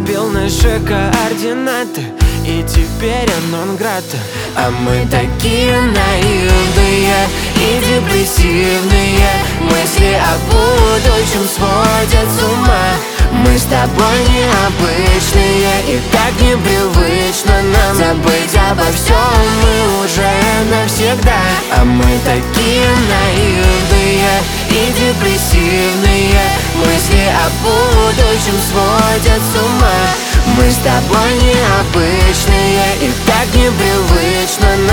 вбил наши координаты, и теперь анон-грата. А мы такие наивные и депрессивные, мысли о будущем сводят с ума. Мы с тобой необычные, и так непривычно нам забыть обо всем мы уже навсегда. А мы такие наивные и депрессивные, мысли о будущем сводят с ума. Мы с тобой необычные, и так непривычно нам